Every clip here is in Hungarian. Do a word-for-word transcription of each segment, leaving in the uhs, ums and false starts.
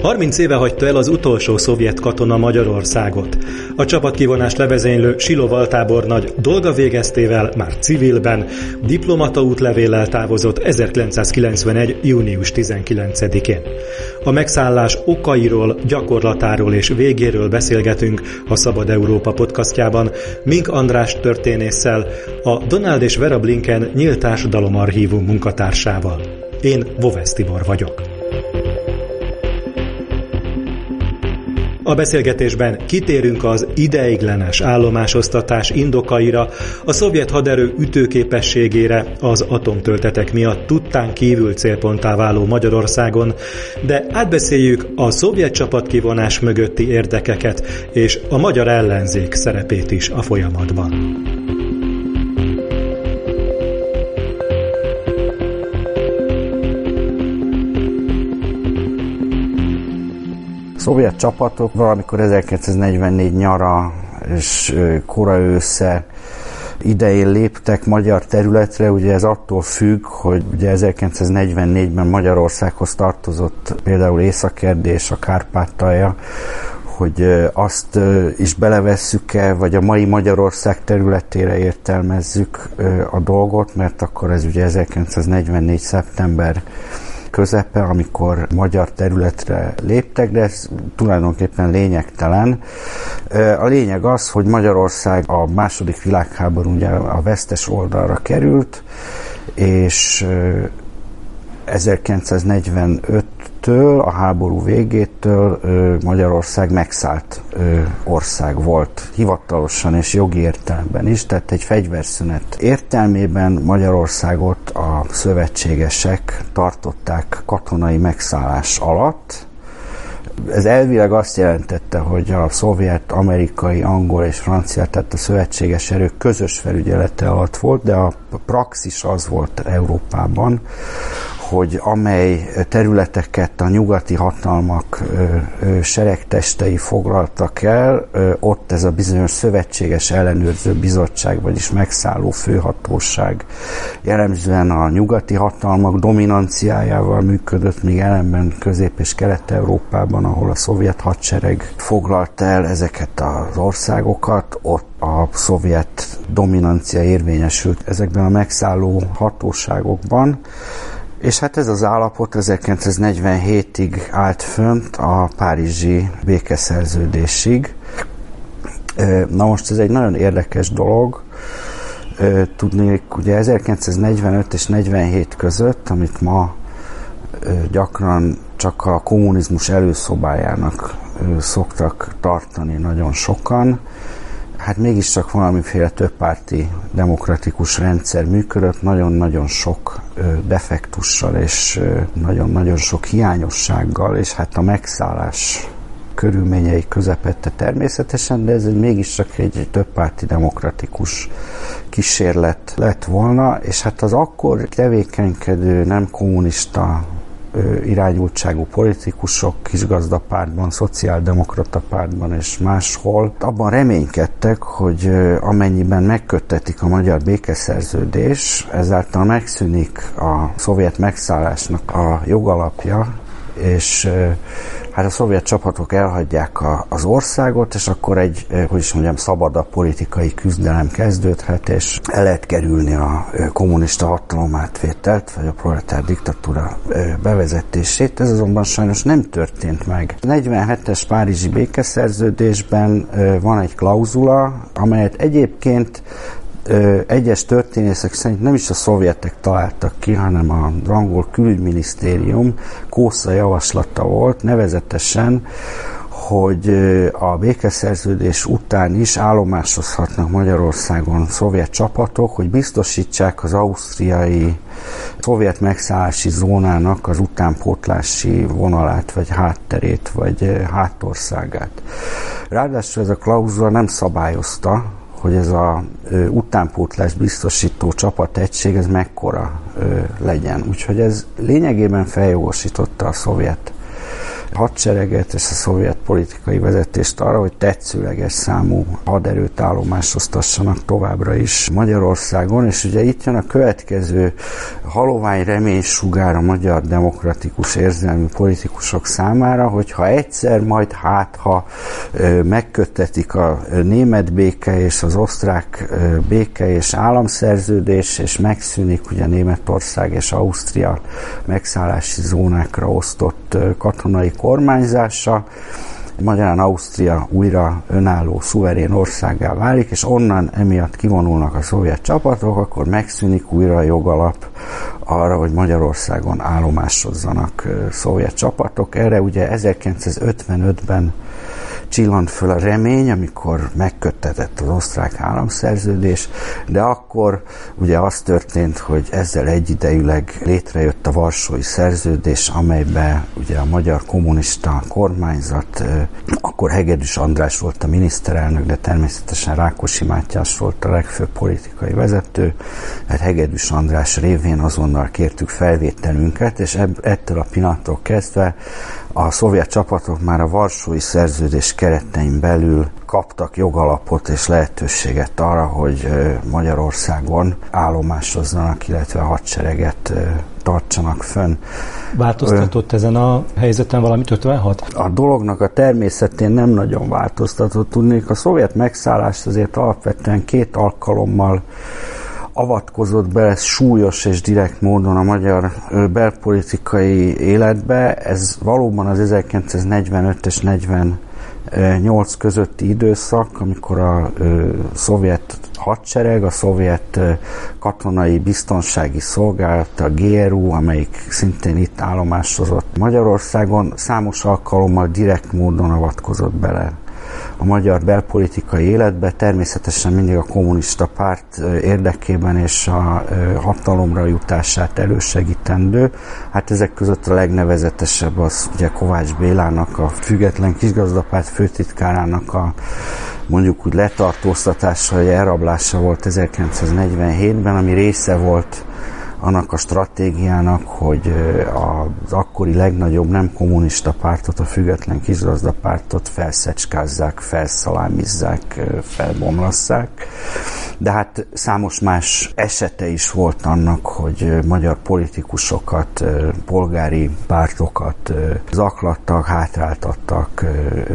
harminc éve hagyta el az utolsó szovjet katona Magyarországot. A csapatkivonás levezénylő Siloval tábornagy dolga végeztével már civilben, diplomata útlevéllel távozott ezerkilencszázkilencvenegy. június tizenkilencedikén. A megszállás okairól, gyakorlatáról és végéről beszélgetünk a Szabad Európa podcastjában Mink András történésszel, a Donald és Vera Blinken Nyílt Társadalom Archívum munkatársával. Én Vovesz Tibor vagyok. A beszélgetésben kitérünk az ideiglenes állomásosztatás indokaira, a szovjet haderő ütőképességére, az atomtöltetek miatt tudtán kívül célponttá váló Magyarországon, de átbeszéljük a szovjet csapatkivonás mögötti érdekeket és a magyar ellenzék szerepét is a folyamatban. Szovjet csapatok valamikor ezerkilencszáznegyvennégy nyara és kora ősze idején léptek magyar területre, ugye ez attól függ, hogy ugye ezerkilencszáznegyvennégyben Magyarországhoz tartozott például Észak-Erdély és a Kárpátalja, hogy azt is belevesszük-e, vagy a mai Magyarország területére értelmezzük a dolgot, mert akkor ez ugye ezerkilencszáznegyvennégy. szeptember közepe, amikor magyar területre léptek, de ez tulajdonképpen lényegtelen. A lényeg az, hogy Magyarország a második világháború ugye a vesztes oldalra került, és ezerkilencszáznegyvenöttől, a háború végétől Magyarország megszállt ország volt, hivatalosan és jogi értelemben is, tehát egy fegyverszünet értelmében Magyarországot a szövetségesek tartották katonai megszállás alatt. Ez elvileg azt jelentette, hogy a szovjet, amerikai, angol és francia, tehát a szövetséges erők közös felügyelete alatt volt, de a praxis az volt Európában, hogy amely területeket a nyugati hatalmak ö, ö, seregtestei foglaltak el, ö, ott ez a bizonyos szövetséges ellenőrző bizottság, vagyis megszálló főhatóság jellemzően a nyugati hatalmak dominanciájával működött, míg ellenben Közép- és Kelet-Európában, ahol a szovjet hadsereg foglalta el ezeket az országokat, ott a szovjet dominancia érvényesült ezekben a megszálló hatóságokban. És hát ez az állapot ezerkilencszáznegyvenhétig állt fönt a párizsi békeszerződésig. Na most ez egy nagyon érdekes dolog. Tudnék, ugye ezerkilencszáznegyvenöt és negyvenhét között, amit ma gyakran csak a kommunizmus előszobájának szoktak tartani nagyon sokan, hát mégiscsak valamiféle többpárti demokratikus rendszer működött, nagyon-nagyon sok defektussal és nagyon-nagyon sok hiányossággal, és hát a megszállás körülményei közepette természetesen, de ez egy mégiscsak egy többpárti demokratikus kísérlet lett volna, és hát az akkor tevékenykedő nem kommunista irányultságú politikusok, kisgazdapártban, szociáldemokrata pártban és máshol abban reménykedtek, hogy amennyiben megköttetik a magyar békeszerződés, ezáltal megszűnik a szovjet megszállásnak a jogalapja, és hát a szovjet csapatok elhagyják a, az országot, és akkor egy, hogy is mondjam, szabadabb politikai küzdelem kezdődhet, és el lehet kerülni a kommunista hatalomátvételt, vagy a proletár diktatúra bevezetését. Ez azonban sajnos nem történt meg. A negyvenhetes párizsi békeszerződésben van egy klauzula, amelyet egyébként egyes történészek szerint nem is a szovjetek találtak ki, hanem az angol külügyminisztérium kósza javaslata volt, nevezetesen, hogy a békeszerződés után is állomásozhatnak Magyarországon szovjet csapatok, hogy biztosítsák az ausztriai szovjet megszállási zónának az utánpótlási vonalát, vagy hátterét, vagy hátországát. Ráadásul ez a klauzula nem szabályozta, hogy ez az utánpótlás biztosító csapategység, ez mekkora ö, legyen. Úgyhogy ez lényegében feljogosította a szovjet hadsereget és a szovjet politikai vezetést arra, hogy tetszőleges számú haderőt állomásoztassanak továbbra is Magyarországon, és ugye itt jön a következő halovány reménysugár a magyar demokratikus érzelmű politikusok számára, hogyha egyszer majd hát, ha megköttetik a német béke és az osztrák béke és államszerződés, és megszűnik ugye Németország és Ausztria megszállási zónákra osztott katonai kormányzása, magyarán Ausztria újra önálló, szuverén országgá válik, és onnan emiatt kivonulnak a szovjet csapatok, akkor megszűnik újra a jogalap arra, hogy Magyarországon állomásozzanak szovjet csapatok. Erre ugye ezerkilencszázötvenötben csillant föl a remény, amikor megköttetett az osztrák államszerződés, de akkor ugye az történt, hogy ezzel egyidejűleg létrejött a Varsói Szerződés, amelyben ugye a magyar kommunista kormányzat, akkor Hegedűs András volt a miniszterelnök, de természetesen Rákosi Mátyás volt a legfőbb politikai vezető, mert Hegedűs András révén azonnal kértük felvételünket, és ettől a pillanattól kezdve a szovjet csapatok már a Varsói Szerződés keretein belül kaptak jogalapot és lehetőséget arra, hogy Magyarországon állomásozzanak, illetve a hadsereget tartsanak fönn. Változtatott Ö, ezen a helyzeten valamit ötvenhat? A dolognak a természetén nem nagyon változtatott. Tudnék, a szovjet megszállás azért alapvetően két alkalommal avatkozott bele súlyos és direkt módon a magyar belpolitikai életbe. Ez valóban az ezerkilencszáznegyvenöt és negyvennyolc közötti időszak, amikor a ö, szovjet hadsereg, a szovjet ö, katonai biztonsági szolgálat, a gé er u, amelyik szintén itt állomásozott Magyarországon, számos alkalommal direkt módon avatkozott bele a magyar belpolitikai életbe, természetesen mindig a kommunista párt érdekében és a hatalomra jutását elősegítendő. Hát ezek között a legnevezetesebb az ugye Kovács Bélának, a független kisgazdapárt főtitkárának a mondjuk úgy letartóztatása, vagy elrablása volt ezerkilencszáznegyvenhétben, ami része volt annak a stratégiának, hogy az akkori legnagyobb nem kommunista pártot, a független kisgazdapártot felszecskázzák, felszalámizzák, felbomlasszák. De hát számos más esete is volt annak, hogy magyar politikusokat, polgári pártokat zaklattak, hátráltattak,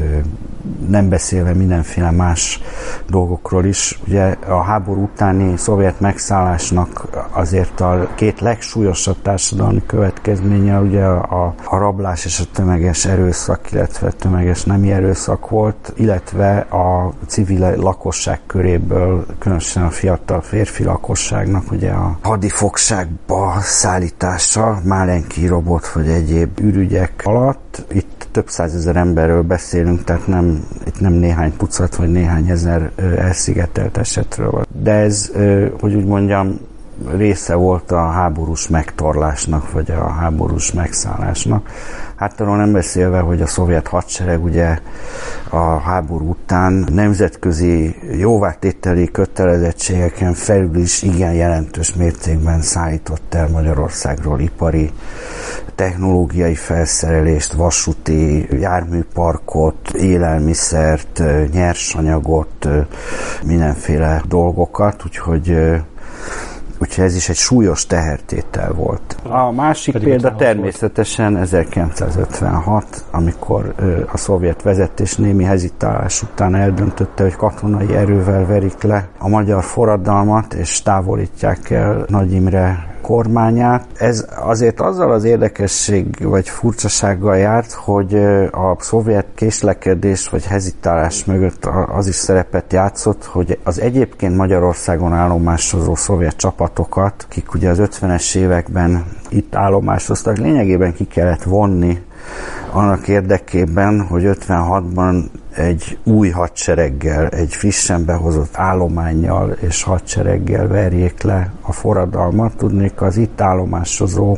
nem beszélve mindenféle más dolgokról is. Ugye a háború utáni szovjet megszállásnak azért a két legsúlyosabb társadalmi következménye ugye a, a rablás és a tömeges erőszak, illetve tömeges nemi erőszak volt, illetve a civil lakosság köréből, különösen a fiatal férfi lakosságnak ugye a hadifogságba szállítása, Málenki robot vagy egyéb ürügyek alatt. Itt több százezer emberről beszélünk, tehát nem, itt nem néhány tucat vagy néhány ezer elszigetelt esetről van. De ez, hogy úgy mondjam, része volt a háborús megtorlásnak, vagy a háborús megszállásnak. Hát arról nem beszélve, hogy a szovjet hadsereg ugye a háború után nemzetközi jóvátételi kötelezettségeken felül is igen jelentős mértékben szállított el Magyarországról ipari, technológiai felszerelést, vasúti járműparkot, élelmiszert, nyersanyagot, mindenféle dolgokat, úgyhogy Úgyhogy ez is egy súlyos tehertétel volt. A másik Pedig példa természetesen ezerkilencszázötvenhat, amikor a szovjet vezetés némi hezitálás után eldöntötte, hogy katonai erővel verik le a magyar forradalmat, és távolítják el Nagy Imre kormányát. Ez azért azzal az érdekesség vagy furcsasággal járt, hogy a szovjet késlekedés vagy hezitálás mögött az is szerepet játszott, hogy az egyébként Magyarországon állomásozó szovjet csapatokat, akik ugye az ötvenes években itt állomásoztak, lényegében ki kellett vonni annak érdekében, hogy ötvenhatban egy új hadsereggel, egy frissen behozott állománnyal és hadsereggel verjék le a forradalmat. Tudnék, az itt állomásozó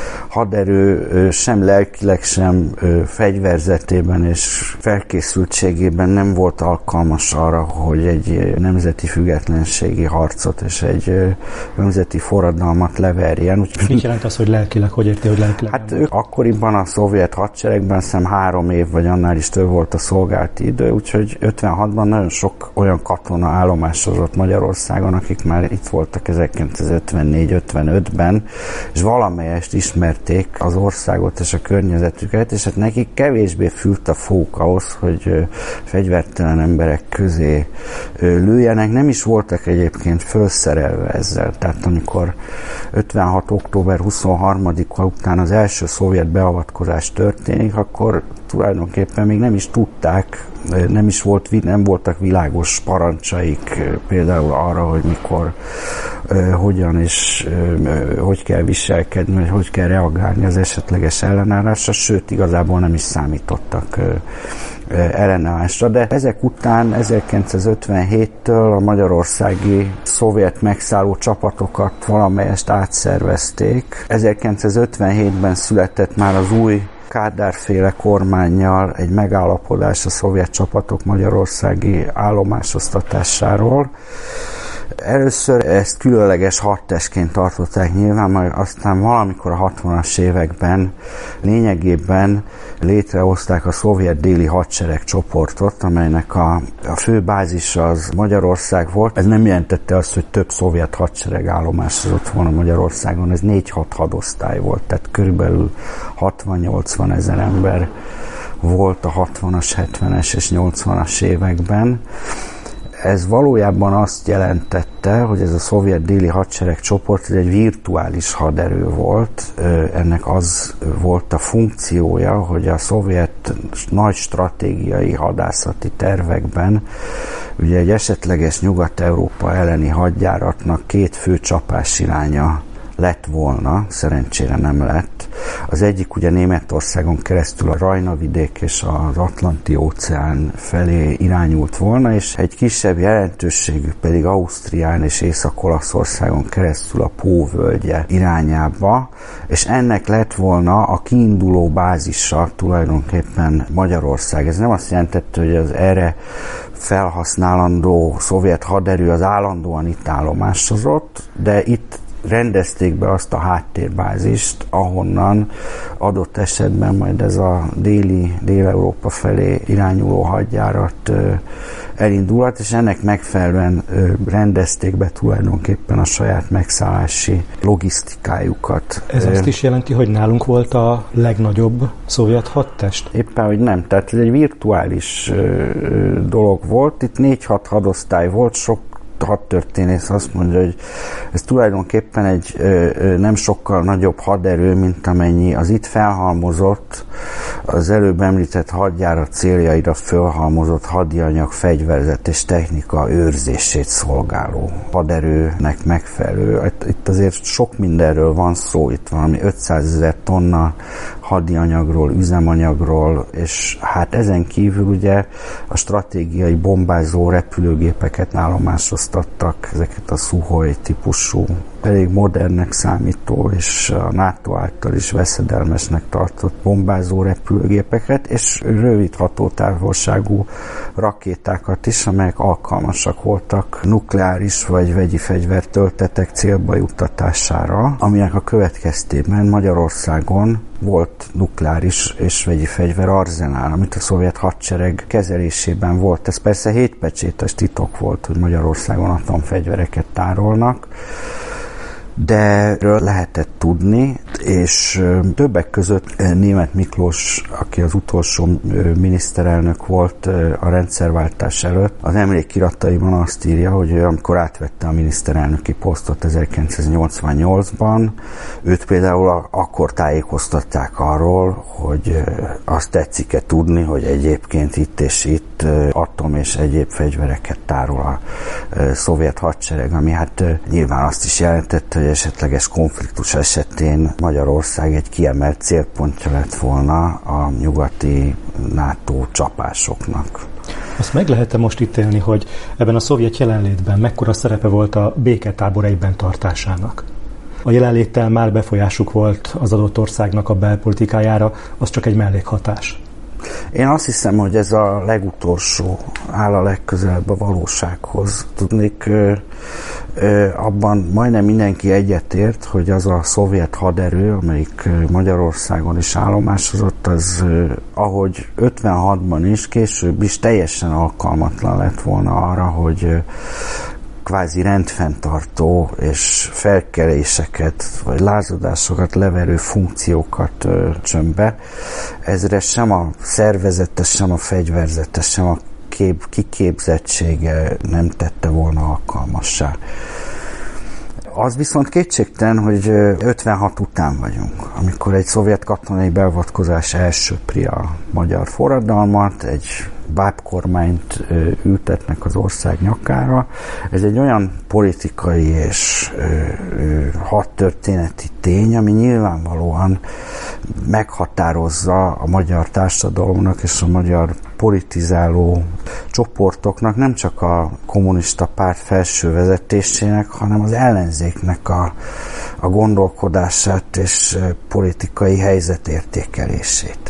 haderő sem lelkileg, sem fegyverzetében és felkészültségében nem volt alkalmas arra, hogy egy nemzeti függetlenségi harcot és egy nemzeti forradalmat leverjen. Úgy, mit jelent az, hogy lelkileg? Hogy érti, hogy lelkileg? Hát ők akkoriban a szovjet hadseregben szem három év vagy annál is több volt a szolgálati idő, úgyhogy ötvenhatban nagyon sok olyan katona állomásozott Magyarországon, akik már itt voltak ezerkilencszázötvennégy ötvenötben, és valamelyest ismerték az országot és a környezetüket, és hát nekik kevésbé fült a fók ahhoz, hogy fegyvertelen emberek közé lőjenek. Nem is voltak egyébként felszerelve ezzel. Tehát amikor ötvenhat október huszonharmadika után az első szovjet beavatkozás történik, akkor tulajdonképpen még nem is tudták, nem is volt, nem voltak világos parancsaik például arra, hogy mikor, hogyan és hogy kell viselkedni, vagy hogy kell reagálni az esetleges ellenállásra, sőt, igazából nem is számítottak ellenállásra. De ezek után ezerkilencszázötvenhéttől a magyarországi szovjet megszálló csapatokat valamelyest átszervezték. ezerkilencszázötvenhétben született már az új Kádár-féle kormánnyal egy megállapodás a szovjet csapatok magyarországi állomásosztatásáról. Először ezt különleges hadtestként tartották nyilván, majd aztán valamikor a hatvanas években lényegében létrehozták a szovjet déli hadsereg csoportot, amelynek a, a fő bázisa az Magyarország volt. Ez nem jelentette azt, hogy több szovjet hadsereg állomásozott volna Magyarországon, ez négy-hat hadosztály volt, tehát körülbelül hatvan-nyolcvan ezer ember volt a hatvanas, hetvenes és nyolcvanas években. Ez valójában azt jelentette, hogy ez a szovjet déli hadsereg csoport egy virtuális haderő volt. Ennek az volt a funkciója, hogy a szovjet nagy stratégiai hadászati tervekben ugye egy esetleges Nyugat-Európa elleni hadjáratnak két fő csapásiránya lett volna, szerencsére nem lett. Az egyik ugye Németországon keresztül a Rajna-vidék és az Atlanti-óceán felé irányult volna, és egy kisebb jelentőségű pedig Ausztrián és Észak-Olaszországon keresztül a Pó-völgye irányába, és ennek lett volna a kiinduló bázisa tulajdonképpen Magyarország. Ez nem azt jelentette, hogy az erre felhasználandó szovjet haderő az állandóan itt állomásozott, de itt rendezték be azt a háttérbázist, ahonnan adott esetben majd ez a déli, Dél-Európa felé irányuló hadjárat elindulhat, és ennek megfelelően rendezték be tulajdonképpen a saját megszállási logisztikájukat. Ez azt is jelenti, hogy nálunk volt a legnagyobb szovjet hadtest? Éppen, hogy nem. Tehát ez egy virtuális dolog volt. Itt négy-hat hadosztály volt, sok hadtörténész azt mondja, hogy ez tulajdonképpen egy ö, ö, nem sokkal nagyobb haderő, mint amennyi az itt felhalmozott, az előbb említett hadjárat céljaira felhalmozott hadianyag, fegyverzet és technika őrzését szolgáló haderőnek megfelelő. Itt azért sok mindenről van szó, itt valami ötszázezer tonna hadianyagról, üzemanyagról, és hát ezen kívül ugye a stratégiai bombázó repülőgépeket állomásoztattak, ezeket a Szuhoj típusú, elég modernnek számító, és a NATO által is veszedelmesnek tartott bombázó repülőgépeket, és rövid hatótávolságú rakétákat is, amelyek alkalmasak voltak nukleáris vagy vegyi fegyvertöltetek célba juttatására, aminek a következtében Magyarországon volt nukleáris és vegyi fegyver arzenál, amit a szovjet hadsereg kezelésében volt. Ez persze hétpecsétes titok volt, hogy Magyarországon atomfegyvereket tárolnak, de erről lehetett tudni, és többek között Németh Miklós, aki az utolsó miniszterelnök volt a rendszerváltás előtt, az emlékirataiban azt írja, hogy ő, amikor átvette a miniszterelnöki posztot ezerkilencszáznyolcvannyolcban, őt például akkor tájékoztatták arról, hogy azt tetszik-e tudni, hogy egyébként itt és itt atom és egyéb fegyvereket tárol a szovjet hadsereg, ami hát nyilván azt is jelentette, hogy esetleges konfliktus esetén Magyarország egy kiemelt célpontja lett volna a nyugati NATO csapásoknak. Azt meg lehet-e most ítélni, hogy ebben a szovjet jelenlétben mekkora szerepe volt a béketábor egyben tartásának? A jelenléttel már befolyásuk volt az adott országnak a belpolitikájára, az csak egy mellékhatás. Én azt hiszem, hogy ez a legutolsó áll a legközelebb a valósághoz. Tudnék, ö, ö, abban majdnem mindenki egyetért, hogy az a szovjet haderő, amelyik Magyarországon is állomásozott, az ö, ahogy ötvenhatban is, később is teljesen alkalmatlan lett volna arra, hogy ö, kvázi rendfenntartó és felkeléseket, vagy lázadásokat leverő funkciókat öltsön be. Ezre sem a szervezetes, sem a fegyverzetes, sem a kép, kiképzettsége nem tette volna alkalmassá. Az viszont kétségtelen, hogy ötvenhat után vagyunk, amikor egy szovjet katonai beavatkozás elsöpri a magyar forradalmat, egy bábkormányt ültetnek az ország nyakára. Ez egy olyan politikai és hadtörténeti tény, ami nyilvánvalóan meghatározza a magyar társadalomnak és a magyar politizáló csoportoknak, nem csak a kommunista párt felső vezetésének, hanem az ellenzéknek a, a gondolkodását és politikai helyzetértékelését.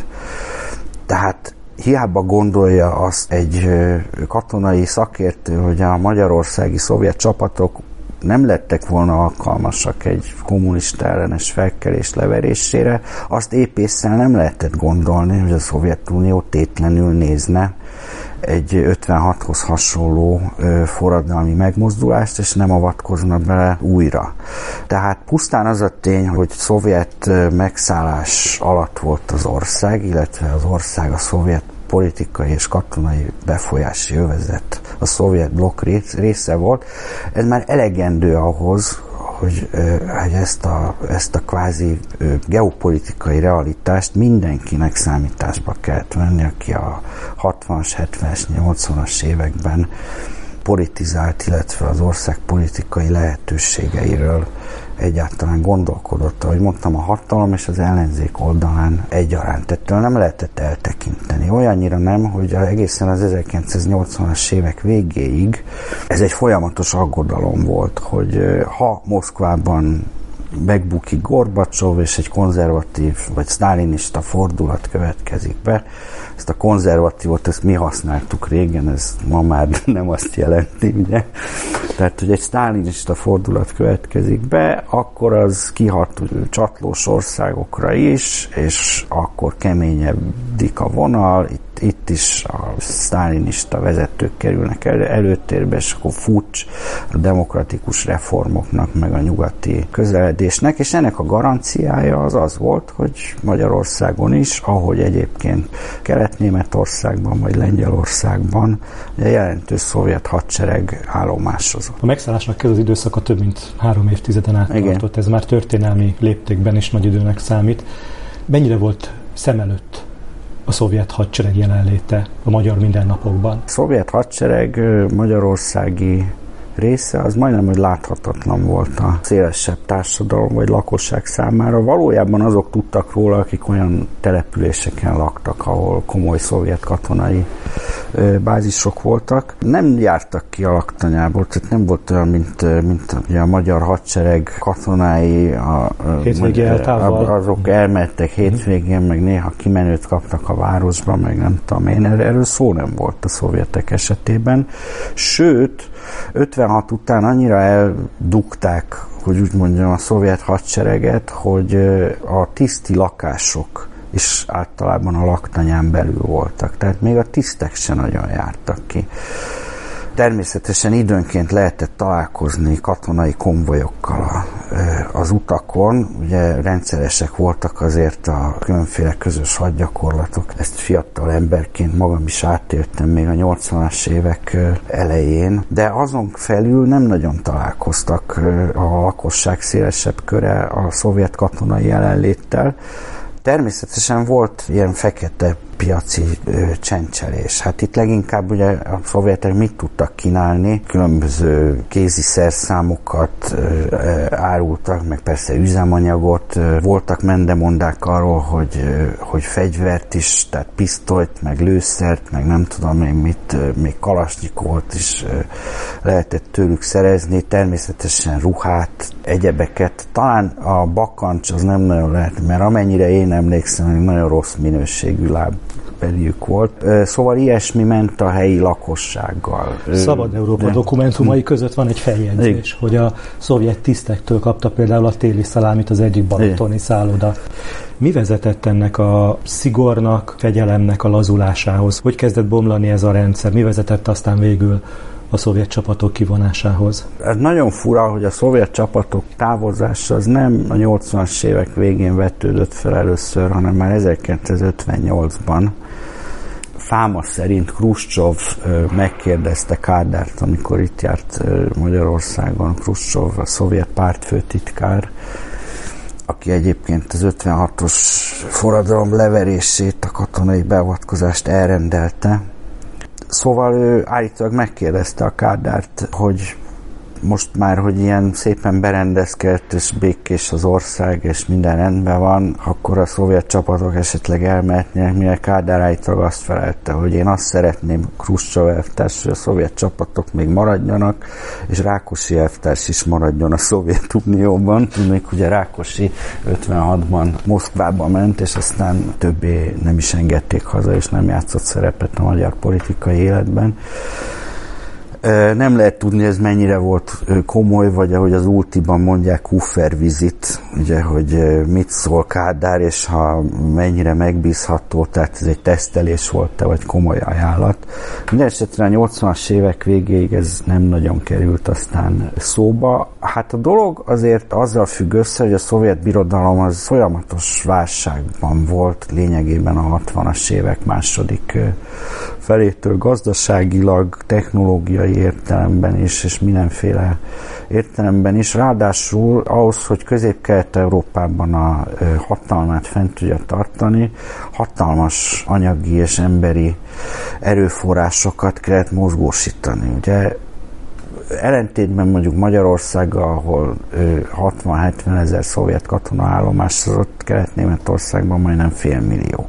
Tehát hiába gondolja azt egy katonai szakértő, hogy a magyarországi szovjet csapatok nem lettek volna alkalmasak egy kommunista ellenes felkelés leverésére, azt épésszel nem lehetett gondolni, hogy a Szovjetunió tétlenül nézne egy ötvenhathoz hasonló ö, forradalmi megmozdulást, és nem avatkozna bele újra. Tehát pusztán az a tény, hogy szovjet megszállás alatt volt az ország, illetve az ország a szovjet politikai és katonai befolyási övezet, a szovjet blokk része volt, ez már elegendő ahhoz, hogy, hogy ezt, a, ezt a kvázi geopolitikai realitást mindenkinek számításba kellett venni, aki a hatvanas, hetvenes, nyolcvanas években politizált, illetve az ország politikai lehetőségeiről egyáltalán gondolkodott. Ahogy mondtam, a hatalom és az ellenzék oldalán egyaránt. Ettől nem lehetett eltekinteni. Olyannyira nem, hogy egészen az ezerkilencszáznyolcvanas évek végéig ez egy folyamatos aggodalom volt, hogy ha Moszkvában megbukik Gorbacsov, és egy konzervatív vagy sztálinista fordulat következik be. Ezt a konzervatívot, ezt mi használtuk régen, ez ma már nem azt jelenti, ugye? Tehát, hogy egy sztálinista fordulat következik be, akkor az kihat csatlós országokra is, és akkor keményedik a vonal, itt, itt is a sztálinista vezetők kerülnek elő, előtérbe, és akkor futs a demokratikus reformoknak, meg a nyugati közeledésnek, és ennek a garanciája az az volt, hogy Magyarországon is, ahogy egyébként Kelet-Németországban vagy Lengyelországban a jelentős szovjet hadsereg állomásozott. A megszállásnak ez az időszaka több mint három évtizeden át tartott, ez már történelmi léptékben is nagy időnek számít. Mennyire volt szem előtt a szovjet hadsereg jelenléte a magyar mindennapokban? A szovjet hadsereg magyarországi része az majdnem, hogy láthatatlan volt a szélesebb társadalom vagy lakosság számára. Valójában azok tudtak róla, akik olyan településeken laktak, ahol komoly szovjet katonai bázisok voltak. Nem jártak ki a laktanyából, tehát nem volt olyan, mint, mint a magyar hadsereg katonái, a, a, azok elmentek hétvégén, meg néha kimenőt kaptak a városba, meg nem tudom én, erről szó nem volt a szovjetek esetében. Sőt, ötvenhat után annyira eldugták, hogy úgy mondjam, a szovjet hadsereget, hogy a tiszti lakások is általában a laktanyán belül voltak. Tehát még a tisztek sem nagyon jártak ki. Természetesen időnként lehetett találkozni katonai konvojokkal az utakon. Ugye rendszeresek voltak azért a különféle közös hadgyakorlatok. Ezt fiatal emberként magam is átéltem még a nyolcvanas évek elején. De azon felül nem nagyon találkoztak a lakosság szélesebb köre a szovjet katonai jelenléttel. Természetesen volt ilyen fekete piaci ö, csencselés. Hát itt leginkább ugye a szovjetek mit tudtak kínálni? Különböző kézi szerszámokat ö, ö, árultak, meg persze üzemanyagot. Ö, voltak mendemondák arról, hogy, ö, hogy fegyvert is, tehát pisztolyt, meg lőszert, meg nem tudom én mit, ö, még kalasnyikovot is ö, lehetett tőlük szerezni, természetesen ruhát, egyebeket. Talán a bakancs az nem nagyon lehet, mert amennyire én emlékszem, nagyon rossz minőségű lábbeljük volt. Szóval ilyesmi ment a helyi lakossággal. Szabad Európa De... dokumentumai között van egy feljegyzés, I... hogy a szovjet tisztektől kapta például a téli szalámit az egyik balatoni szálloda. Mi vezetett ennek a szigornak, fegyelemnek a lazulásához? Hogy kezdett bomlani ez a rendszer? Mi vezetett aztán végül a szovjet csapatok kivonásához? Ez nagyon fura, hogy a szovjet csapatok távozása az nem a nyolcvanas évek végén vetődött fel először, hanem már ezerkilencszázötvennyolcban. Fáma szerint Kruscsov megkérdezte Kádárt, amikor itt járt Magyarországon. Kruscsov, a szovjet pártfőtitkár, aki egyébként az ötvenhatos forradalom leverését, a katonai beavatkozást elrendelte. Szóval ő állítólag megkérdezte a Kádárt, hogy most már, hogy ilyen szépen berendezkedett és békés az ország, és minden rendben van, akkor a szovjet csapatok esetleg elmehetnének, mire Kádár állítólag azt felelte, hogy én azt szeretném, Kruscsov elvtárs, hogy a szovjet csapatok még maradjanak, és Rákosi elvtárs is maradjon a Szovjetunióban. Tudnék, ugye Rákosi ötvenhatban Moszkvába ment, és aztán többé nem is engedték haza, és nem játszott szerepet a magyar politikai életben. Nem lehet tudni, ez mennyire volt komoly, vagy ahogy az Ultiban mondják, Kuffervizit, ugye, hogy mit szól Kádár, és ha mennyire megbízható, tehát ez egy tesztelés volt-e, vagy komoly ajánlat. Mindenesetre a nyolcvanas évek végéig ez nem nagyon került aztán szóba. Hát a dolog azért azzal függ össze, hogy a szovjet birodalom az folyamatos válságban volt, lényegében a hatvanas évek második felétől gazdaságilag, technológiai értelemben is, és mindenféle értelemben is. Ráadásul ahhoz, hogy Közép-Kelet-Európában a hatalmát fent tudja tartani, hatalmas anyagi és emberi erőforrásokat kellett mozgósítani. Ugye ellentétben mondjuk Magyarországgal, ahol hatvan-hetven ezer szovjet katona állomásozott, Kelet-Németországban majdnem fél millió.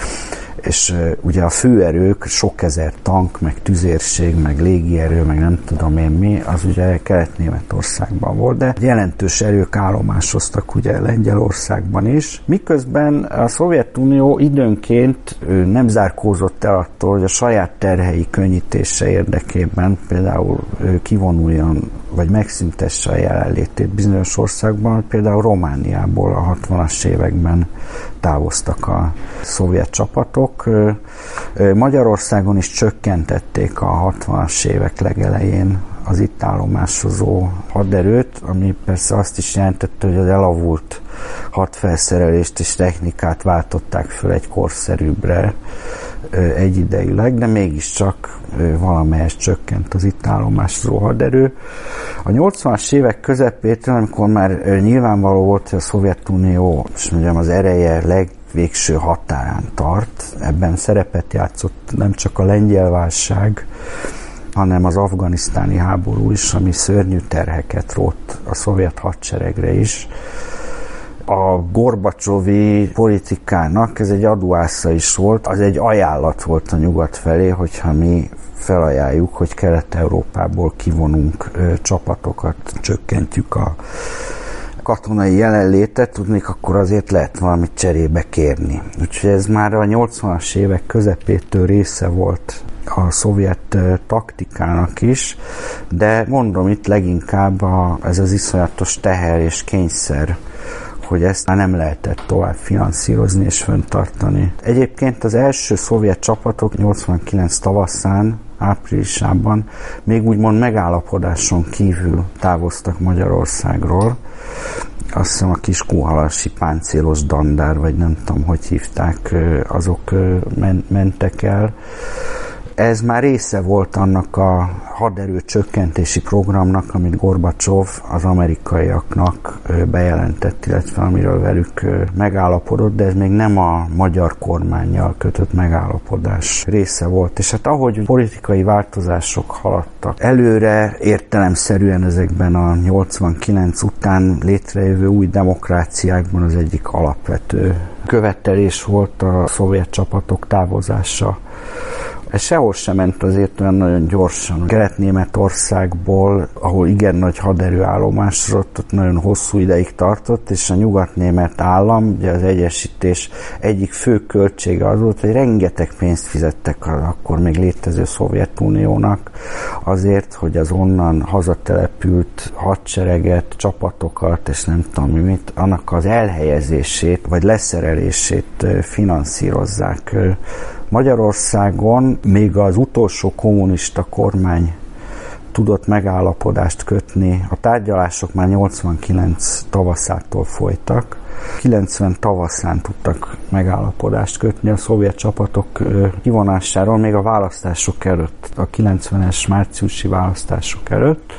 És uh, ugye a főerők, sok ezer tank, meg tüzérség, meg légierő, meg nem tudom én mi, az ugye Kelet-Németországban volt, de jelentős erők állomásoztak ugye Lengyelországban is. Miközben a Szovjetunió időnként uh, nem zárkózott el attól, hogy a saját terhei könnyítése érdekében például uh, kivonuljon, vagy megszüntesse a jelenlétét bizonyos országban, például Romániából a hatvanas években távoztak a szovjet csapatok. Magyarországon is csökkentették a hatvanas évek legelején az itt állomásozó haderőt, ami persze azt is jelentette, hogy az elavult hadfelszerelést és technikát váltották föl egy korszerűbbre egyidejűleg, de mégiscsak valamelyest csökkent az itt állomásozó haderő. A nyolcvanas évek közepétől, amikor már nyilvánvaló volt, hogy a Szovjetunió, és mondjam, az ereje legvégső határán tart, ebben szerepet játszott nem csak a lengyel válság, hanem az afganisztáni háború is, ami szörnyű terheket rótt a szovjet hadseregre is. A gorbacsovi politikának ez egy adóásza is volt, az egy ajánlat volt a nyugat felé, hogyha mi felajánljuk, hogy Kelet-Európából kivonunk ö, csapatokat, csökkentjük a katonai jelenlétet, tudnék, akkor azért lehet valamit cserébe kérni. Úgyhogy ez már a nyolcvanas évek közepétől része volt a szovjet taktikának is, de mondom, itt leginkább a, ez az iszonyatos teher és kényszer, hogy ezt már nem lehetett tovább finanszírozni és fenntartani. Egyébként az első szovjet csapatok nyolcvankilenc tavaszán, áprilisában még úgymond megállapodáson kívül távoztak Magyarországról. Azt hiszem a kiskunhalasi páncélos dandár, vagy nem tudom, hogy hívták, azok mentek el. Ez már része volt annak a haderő csökkentési programnak, amit Gorbacsov az amerikaiaknak bejelentett, illetve amiről velük megállapodott, de ez még nem a magyar kormánnyal kötött megállapodás része volt. És hát ahogy politikai változások haladtak előre, értelemszerűen ezekben a nyolcvankilenc után létrejövő új demokráciákban az egyik alapvető követelés volt a szovjet csapatok távozása. Ez sehol sem ment azért olyan nagyon gyorsan. Kelet-Németországból, ahol igen nagy haderőállomás volt, ott nagyon hosszú ideig tartott, és a nyugat-német állam, ugye az egyesítés egyik fő költsége az volt, hogy rengeteg pénzt fizettek az akkor még létező Szovjetuniónak azért, hogy az onnan hazatelepült hadsereget, csapatokat, és nem tudom mit, annak az elhelyezését, vagy leszerelését finanszírozzák. Magyarországon még az utolsó kommunista kormány tudott megállapodást kötni. A tárgyalások már nyolcvankilenc tavaszától folytak. kilencven tavaszán tudtak megállapodást kötni a szovjet csapatok kivonásáról, még a választások előtt, a kilencvenes márciusi választások előtt,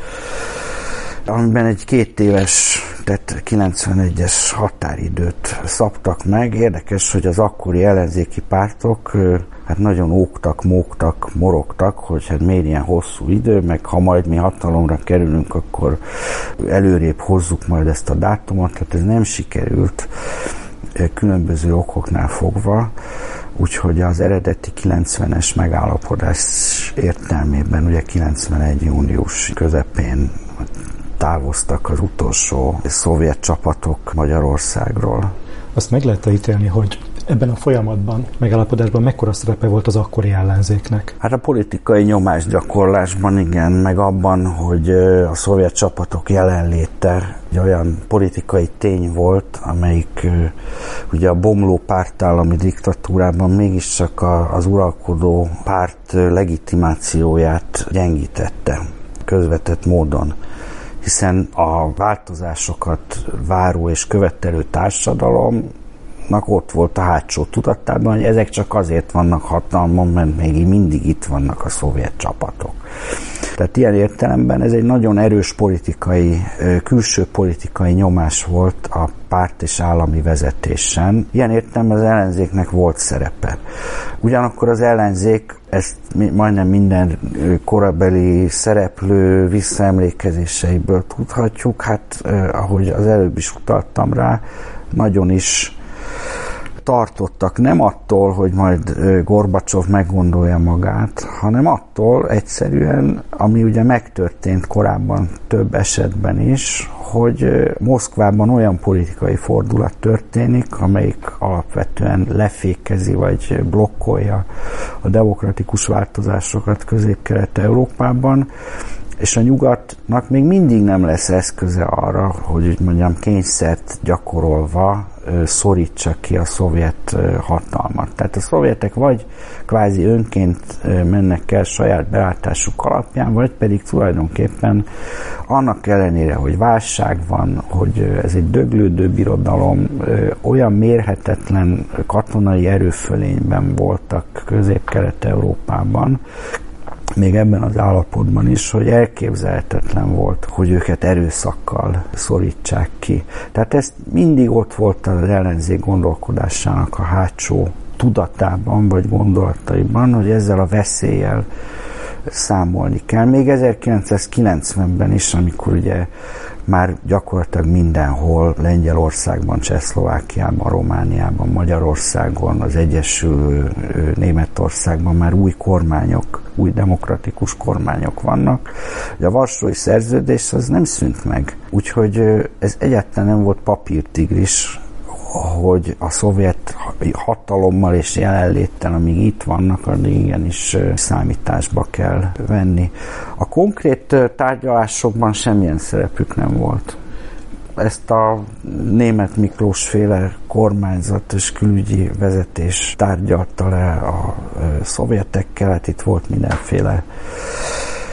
amiben egy két éves, tehát kilencvenegyes határidőt szabtak meg. Érdekes, hogy az akkori ellenzéki pártok hát nagyon ógtak, mógtak, morogtak, hogy hát miért ilyen hosszú idő, meg ha majd mi hatalomra kerülünk, akkor előrébb hozzuk majd ezt a dátumot, tehát ez nem sikerült különböző okoknál fogva, úgyhogy az eredeti kilencvenes megállapodás értelmében ugye kilencvenegy június közepén távoztak az utolsó szovjet csapatok Magyarországról. Azt meg lehet ítélni, hogy ebben a folyamatban, megállapodásban mekkora szerepe volt az akkori ellenzéknek? Hát a politikai nyomásgyakorlásban igen, meg abban, hogy a szovjet csapatok jelenléte egy olyan politikai tény volt, amelyik ugye a bomló pártállami diktatúrában mégiscsak az uralkodó párt legitimációját gyengítette közvetett módon. Hiszen a változásokat váró és követelő társadalomnak ott volt a hátsó tudatában, hogy ezek csak azért vannak hatalmon, mert még mindig itt vannak a szovjet csapatok. Tehát ilyen értelemben ez egy nagyon erős politikai, külső politikai nyomás volt a párt és állami vezetésen. Ilyen értelemben az ellenzéknek volt szerepe. Ugyanakkor az ellenzék, ezt majdnem minden korabeli szereplő visszaemlékezéseiből tudhatjuk, hát ahogy az előbb is utaltam rá, nagyon is tartottak nem attól, hogy majd Gorbacsov meggondolja magát, hanem attól egyszerűen, ami ugye megtörtént korábban több esetben is, hogy Moszkvában olyan politikai fordulat történik, amelyik alapvetően lefékezi vagy blokkolja a demokratikus változásokat Közép-Kelet-Európában, és a nyugatnak még mindig nem lesz eszköze arra, hogy úgy mondjam, kényszert gyakorolva szorítsa ki a szovjet hatalmat. Tehát a szovjetek vagy kvázi önként mennek el saját belátásuk alapján, vagy pedig tulajdonképpen annak ellenére, hogy válság van, hogy ez egy döglődő birodalom, olyan mérhetetlen katonai erőfölényben voltak Közép-Kelet-Európában, még ebben az állapotban is, hogy elképzelhetetlen volt, hogy őket erőszakkal szorítsák ki. Tehát ez mindig ott volt az ellenzék gondolkodásának a hátsó tudatában, vagy gondolataiban, hogy ezzel a veszéllyel számolni kell. Még ezerkilencszázkilencvenben is, amikor ugye már gyakorlatilag mindenhol, Lengyelországban, Csehszlovákiában, Romániában, Magyarországon, az Egyesülő Németországban már új kormányok, új demokratikus kormányok vannak. A Varsói Szerződés az nem szűnt meg. Úgyhogy ez egyáltalán nem volt papírtigris, hogy a szovjet hatalommal és jelenléttel, amíg itt vannak, addig igenis számításba kell venni. A konkrét tárgyalásokban semmilyen szerepük nem volt. Ezt a Németh Miklós féle kormányzat és külügyi vezetés tárgyalta le a szovjetekkel, hát itt volt mindenféle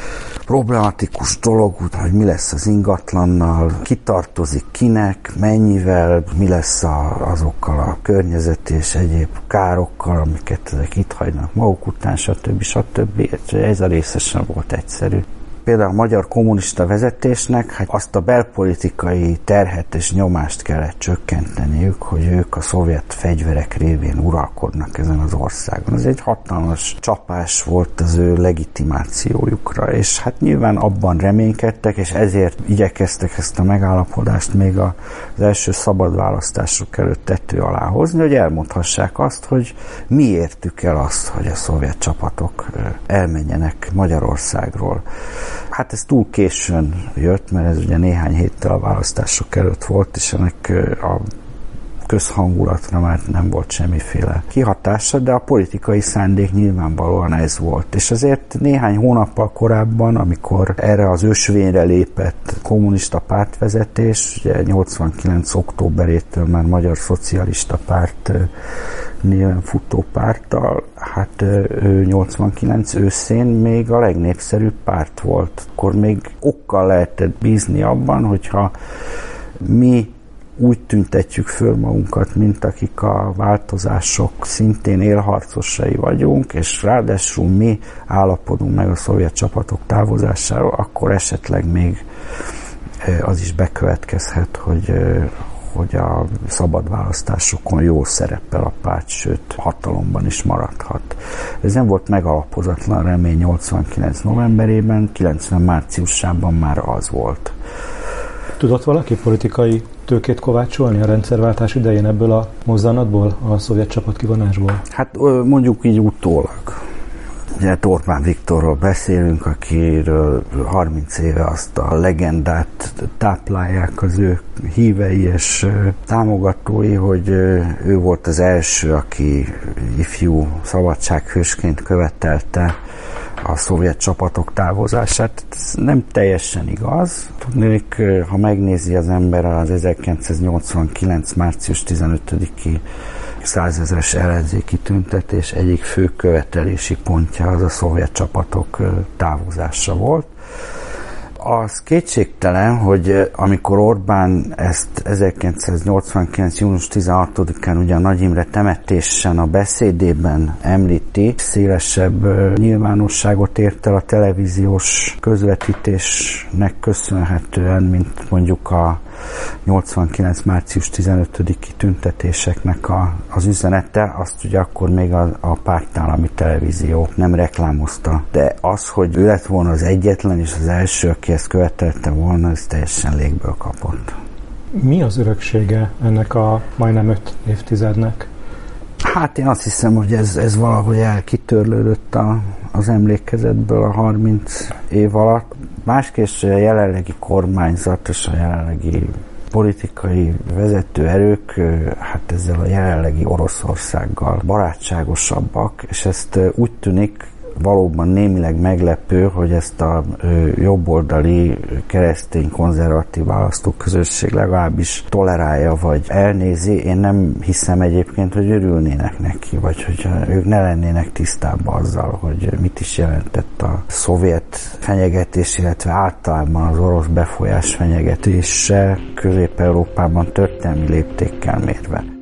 problematikus dolog, hogy mi lesz az ingatlannal, ki tartozik kinek, mennyivel, mi lesz a, azokkal a környezet és egyéb károkkal, amiket ezek itt hagynak maguk után, stb. stb. Ez a része sem volt egyszerű. Például a magyar kommunista vezetésnek hát azt a belpolitikai terhet és nyomást kellett csökkenteniük, hogy ők a szovjet fegyverek révén uralkodnak ezen az országon. Ez egy hatalmas csapás volt az ő legitimációjukra, és hát nyilván abban reménykedtek, és ezért igyekeztek ezt a megállapodást még az első szabad választások előtt tető alá hozni, hogy elmondhassák azt, hogy mi értük el azt, hogy a szovjet csapatok elmenjenek Magyarországról. Hát ez túl későn jött, mert ez ugye néhány héttel a választások előtt volt, és ennek a közhangulatra már nem volt semmiféle kihatása, de a politikai szándék nyilvánvalóan ez volt. És azért néhány hónappal korábban, amikor erre az ösvényre lépett kommunista pártvezetés, ugye nyolcvankilenc októberétől már Magyar Szocialista Párt néven futó párttal, hát ő nyolcvankilenc őszén még a legnépszerűbb párt volt. Akkor még okkal lehetett bízni abban, hogyha mi úgy tüntetjük föl magunkat, mint akik a változások szintén élharcosai vagyunk, és ráadásul mi állapodunk meg a szovjet csapatok távozásáról, akkor esetleg még az is bekövetkezhet, hogy hogy a szabad választásokon jól szerepel a párt, sőt hatalomban is maradhat. Ez nem volt megalapozatlan remény nyolcvankilenc novemberében, kilencven márciusában már az volt. Tudott valaki politikai tőkét kovácsolni a rendszerváltás idején ebből a mozzanatból, a szovjet csapatkivonásból? Hát mondjuk így utólag. Ugye Orbán Viktorról beszélünk, akiről harminc éve azt a legendát táplálják az ő hívei és támogatói, hogy ő volt az első, aki ifjú szabadsághősként követelte a szovjet csapatok távozását. Ez nem teljesen igaz. Tudnék, ha megnézi az ember az ezerkilencszáznyolcvankilenc március tizenötödiki százezres ellenzéki tüntetés egyik fő követelési pontja az a szovjet csapatok távozása volt. Az kétségtelen, hogy amikor Orbán ezt ezerkilencszáznyolcvankilenc június tizenhatodikán ugye a Nagy Imre temetésen a beszédében említi, szélesebb nyilvánosságot ért el a televíziós közvetítésnek köszönhetően, mint mondjuk a nyolcvankilenc március tizenötödiki tüntetéseknek a, az üzenete, azt ugye akkor még a, a pártállami televízió nem reklámozta. De az, hogy ő lett volna az egyetlen és az első, aki ezt követelte volna, ez teljesen légből kapott. Mi az öröksége ennek a majdnem öt évtizednek? Hát én azt hiszem, hogy ez, ez valahogy elkitörlődött a, az emlékezetből a harminc év alatt. Másképp a jelenlegi kormányzat és a jelenlegi politikai vezető erők hát ezzel a jelenlegi Oroszországgal barátságosabbak, és ezt úgy tűnik, valóban némileg meglepő, hogy ezt a jobboldali keresztény konzervatív választóközösség legalábbis tolerálja, vagy elnézi. Én nem hiszem egyébként, hogy örülnének neki, vagy hogy ők ne lennének tisztában azzal, hogy mit is jelentett a szovjet fenyegetés, illetve általában az orosz befolyás fenyegetése Közép-Európában történelmi léptékkel mérve.